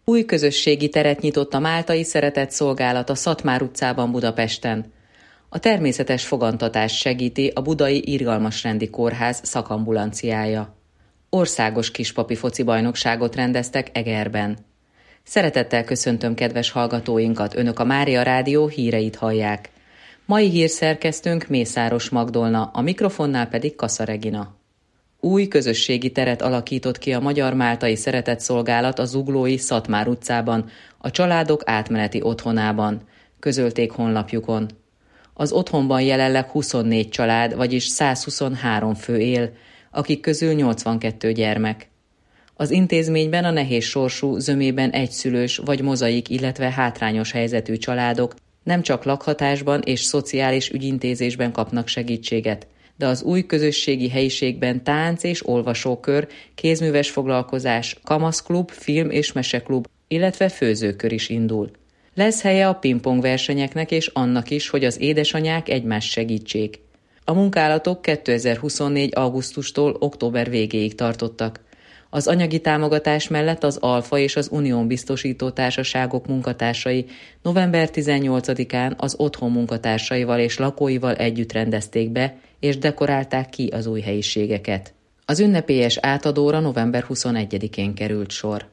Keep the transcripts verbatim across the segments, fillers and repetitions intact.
Új közösségi teret nyitott a Máltai Szeretett Szolgálat a Szatmár utcában Budapesten. A természetes fogantatást segíti a Budai Irgalmasrendi Kórház szakambulanciája. Országos kispapi foci bajnokságot rendeztek Egerben. Szeretettel köszöntöm kedves hallgatóinkat, Önök a Mária Rádió híreit hallják. Mai hírszerkesztőnk Mészáros Magdolna, a mikrofonnál pedig Kassa Regina. Új közösségi teret alakított ki a Magyar Máltai Szeretett Szolgálat a zuglói Szatmár utcában, a családok átmeneti otthonában, közölték honlapjukon. Az otthonban jelenleg huszonnégy család, vagyis százhuszonhárom fő él, akik közül nyolcvankettő gyermek. Az intézményben a nehéz sorsú, zömében egyszülős vagy mozaik, illetve hátrányos helyzetű családok nem csak lakhatásban és szociális ügyintézésben kapnak segítséget, de az új közösségi helyiségben tánc és olvasókör, kézműves foglalkozás, kamaszklub, film és meseklub, illetve főzőkör is indul. Lesz helye a pingpong versenyeknek és annak is, hogy az édesanyák egymást segítsék. A munkálatok kétezer-huszonnégy. augusztustól október végéig tartottak. Az anyagi támogatás mellett az Alfa és az Unión biztosító társaságok munkatársai november tizennyolcadikán az otthon munkatársaival és lakóival együtt rendezték be, és dekorálták ki az új helyiségeket. Az ünnepélyes átadóra november huszonegyedikén került sor.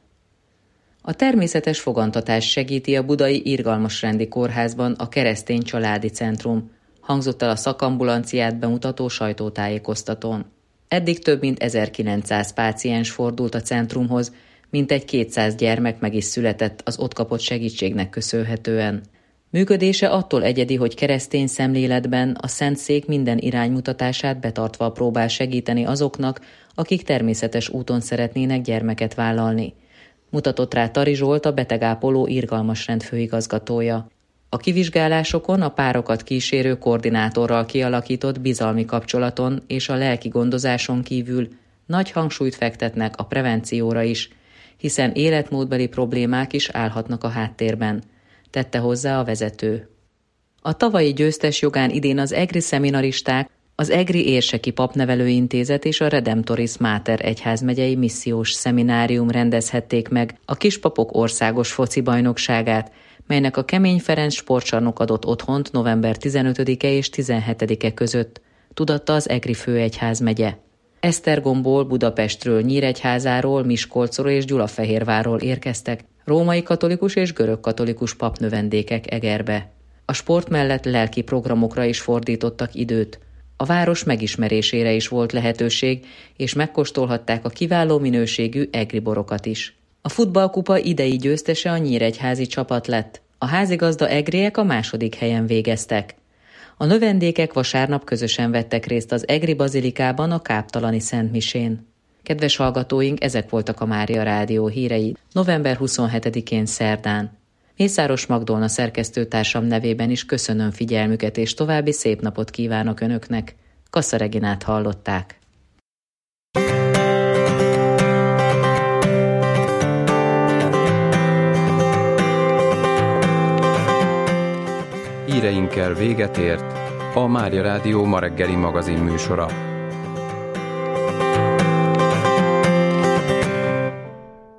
A természetes fogantatást segíti a Budai Irgalmasrendi Kórházban a Keresztény Családi Centrum, hangzott el a szakambulanciát bemutató sajtótájékoztatón. Eddig több mint ezerkilencszáz páciens fordult a centrumhoz, mintegy kétszáz gyermek meg is született az ott kapott segítségnek köszönhetően. Működése attól egyedi, hogy keresztény szemléletben a Szentszék minden iránymutatását betartva próbál segíteni azoknak, akik természetes úton szeretnének gyermeket vállalni. Mutatott rá Tari Zsolt, a betegápoló Irgalmasrend főigazgatója. A kivizsgálásokon a párokat kísérő koordinátorral kialakított bizalmi kapcsolaton és a lelki gondozáson kívül nagy hangsúlyt fektetnek a prevencióra is, hiszen életmódbeli problémák is állhatnak a háttérben, tette hozzá a vezető. A tavalyi győztes jogán idén az egri szeminaristák, az Egri Érseki Papnevelőintézet és a Redemptoris Mater egyházmegyei missziós szeminárium rendezhették meg a Kispapok Országos Foci Bajnokságát, melynek a Kemény Ferenc sportcsarnok adott otthont november tizenötödike és tizenhetedike között, tudatta az Egri főegyházmegye. Esztergomból, Budapestről, Nyíregyházáról, Miskolcról és Gyulafehérvárról érkeztek római katolikus és görög katolikus papnövendékek Egerbe. A sport mellett lelki programokra is fordítottak időt. A város megismerésére is volt lehetőség, és megkóstolhatták a kiváló minőségű egri borokat is. A futballkupa idei győztese a nyíregyházi csapat lett. A házigazda egriek a második helyen végeztek. A növendékek vasárnap közösen vettek részt az Egri Bazilikában a káptalani szentmisén. Kedves hallgatóink, ezek voltak a Mária Rádió hírei november huszonhetedikén szerdán. Mészáros Magdolna szerkesztőtársam nevében is köszönöm figyelmüket, és további szép napot kívánok Önöknek. Kassa Reginát hallották. Híreinkkel véget ért a Mária Rádió ma reggeli magazin műsora.